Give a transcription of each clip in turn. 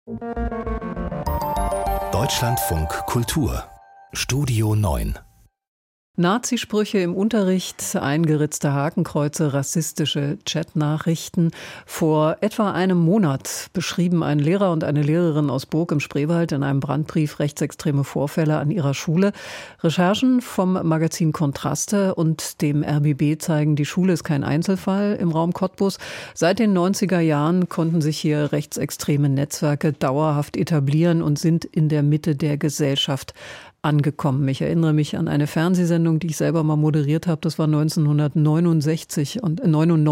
Deutschlandfunk Kultur Studio 9 Nazisprüche im Unterricht, eingeritzte Hakenkreuze, rassistische Chatnachrichten. Vor etwa einem Monat beschrieben ein Lehrer und eine Lehrerin aus Burg im Spreewald in einem Brandbrief rechtsextreme Vorfälle an ihrer Schule. Recherchen vom Magazin Kontraste und dem RBB zeigen, die Schule ist kein Einzelfall im Raum Cottbus. Seit den 90er Jahren konnten sich hier rechtsextreme Netzwerke dauerhaft etablieren und sind in der Mitte der Gesellschaft angekommen. Ich erinnere mich an eine Fernsehsendung, die ich selber mal moderiert habe. Das war 1999 und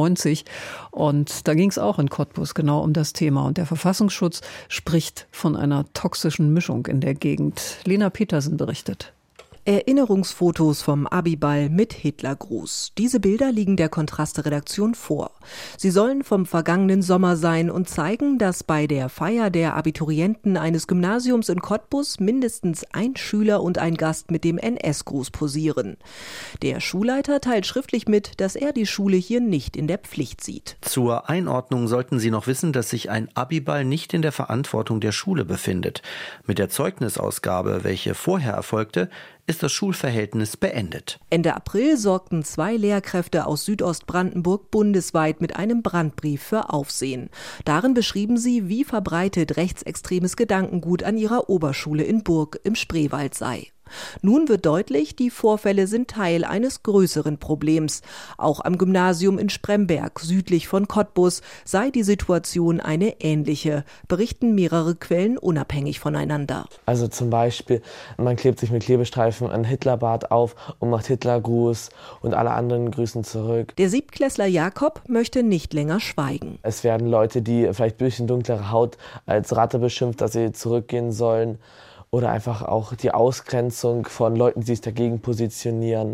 da ging es auch in Cottbus genau um das Thema. Und der Verfassungsschutz spricht von einer toxischen Mischung in der Gegend. Lena Petersen berichtet. Erinnerungsfotos vom Abiball mit Hitlergruß. Diese Bilder liegen der Kontraste-Redaktion vor. Sie sollen vom vergangenen Sommer sein und zeigen, dass bei der Feier der Abiturienten eines Gymnasiums in Cottbus mindestens ein Schüler und ein Gast mit dem NS-Gruß posieren. Der Schulleiter teilt schriftlich mit, dass er die Schule hier nicht in der Pflicht sieht. Zur Einordnung sollten Sie noch wissen, dass sich ein Abiball nicht in der Verantwortung der Schule befindet. Mit der Zeugnisausgabe, welche vorher erfolgte, ist das Schulverhältnis beendet. Ende April sorgten 2 Lehrkräfte aus Südostbrandenburg bundesweit mit einem Brandbrief für Aufsehen. Darin beschrieben sie, wie verbreitet rechtsextremes Gedankengut an ihrer Oberschule in Burg im Spreewald sei. Nun wird deutlich, die Vorfälle sind Teil eines größeren Problems. Auch am Gymnasium in Spremberg, südlich von Cottbus, sei die Situation eine ähnliche, berichten mehrere Quellen unabhängig voneinander. Also zum Beispiel, man klebt sich mit Klebestreifen ein Hitlerbart auf und macht Hitlergruß und alle anderen grüßen zurück. Der Siebtklässler Jakob möchte nicht länger schweigen. Es werden Leute, die vielleicht ein bisschen dunklere Haut als Ratte beschimpft, dass sie zurückgehen sollen. Oder einfach auch die Ausgrenzung von Leuten, die sich dagegen positionieren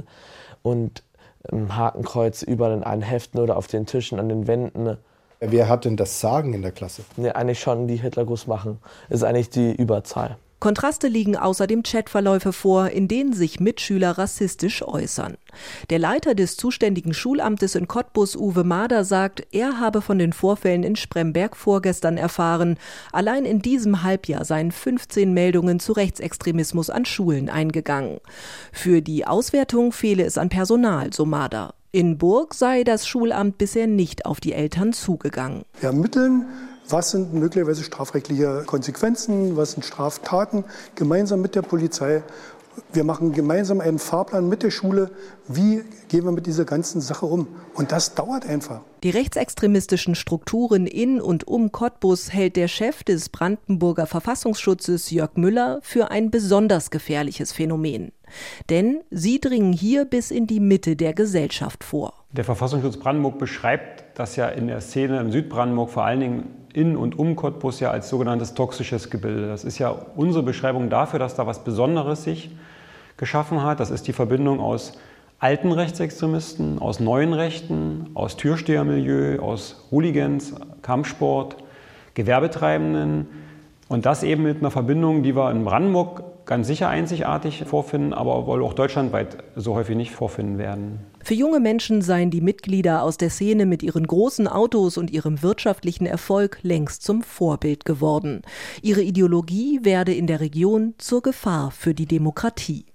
und Hakenkreuz überall in allen Heften oder auf den Tischen, an den Wänden. Wer hat denn das Sagen in der Klasse? Ne, eigentlich schon, die Hitlergruß machen. Das ist eigentlich die Überzahl. Kontraste liegen außerdem Chatverläufe vor, in denen sich Mitschüler rassistisch äußern. Der Leiter des zuständigen Schulamtes in Cottbus, Uwe Mader, sagt, er habe von den Vorfällen in Spremberg vorgestern erfahren. Allein in diesem Halbjahr seien 15 Meldungen zu Rechtsextremismus an Schulen eingegangen. Für die Auswertung fehle es an Personal, so Mader. In Burg sei das Schulamt bisher nicht auf die Eltern zugegangen. Wir ermitteln, was sind möglicherweise strafrechtliche Konsequenzen, was sind Straftaten, gemeinsam mit der Polizei. Wir machen gemeinsam einen Fahrplan mit der Schule, wie gehen wir mit dieser ganzen Sache um. Und das dauert einfach. Die rechtsextremistischen Strukturen in und um Cottbus hält der Chef des Brandenburger Verfassungsschutzes Jörg Müller für ein besonders gefährliches Phänomen. Denn sie dringen hier bis in die Mitte der Gesellschaft vor. Der Verfassungsschutz Brandenburg beschreibt das ja in der Szene im Südbrandenburg, vor allen Dingen in und um Cottbus, ja als sogenanntes toxisches Gebilde. Das ist ja unsere Beschreibung dafür, dass da was Besonderes sich geschaffen hat. Das ist die Verbindung aus alten Rechtsextremisten, aus neuen Rechten, aus Türstehermilieu, aus Hooligans, Kampfsport, Gewerbetreibenden. Und das eben mit einer Verbindung, die wir in Brandenburg ganz sicher einzigartig vorfinden, aber wohl auch deutschlandweit so häufig nicht vorfinden werden. Für junge Menschen seien die Mitglieder aus der Szene mit ihren großen Autos und ihrem wirtschaftlichen Erfolg längst zum Vorbild geworden. Ihre Ideologie werde in der Region zur Gefahr für die Demokratie.